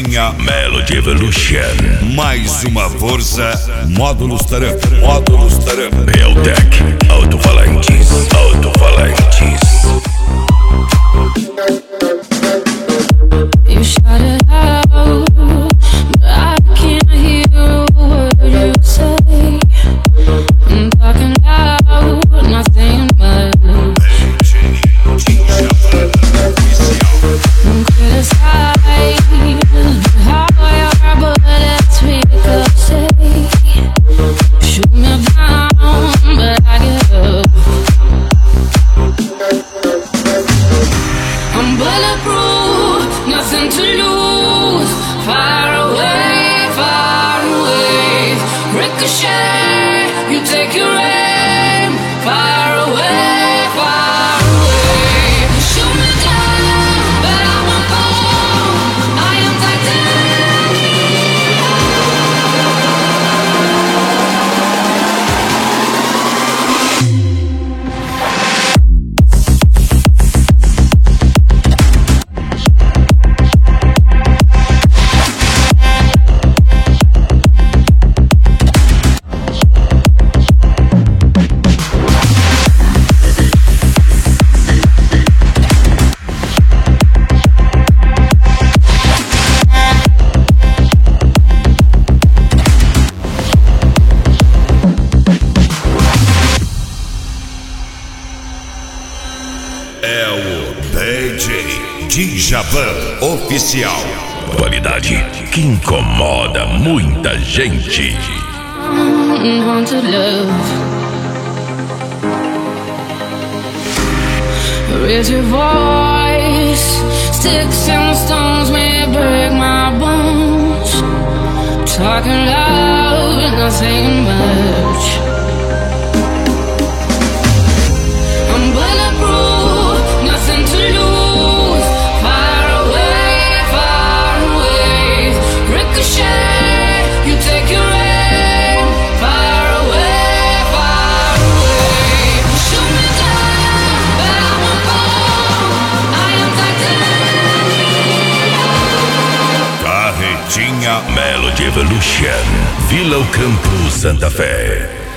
Carretinha Melody Evolution. Mais uma força. Módulos Taran. Módulos Taran. Realtek. Alto-falantes. Alto-falantes. You shut it out, but I can't hear a word you say. I'm talking loud, not saying much. Criticize how your bullets ricochet. Shoot me down, but I get up. I'm bulletproof, nothing to lose. Far away, ricochet. You take your aim. Far away, shoot me down, but I won't fall. I am titanium. É o DJ Djavan Oficial. Qualidade que incomoda muita gente. Haunted love. Raise your voice. Sticks and stones may break my bones. Talking loud, not saying much. I'm bulletproof, nothing to lose. Far away, ricochet. You take your aim. Far away, shoot me down, but I won't fall. I am titanium. Carretinha Melody Evolution. Vila O Campo, Santa Fé.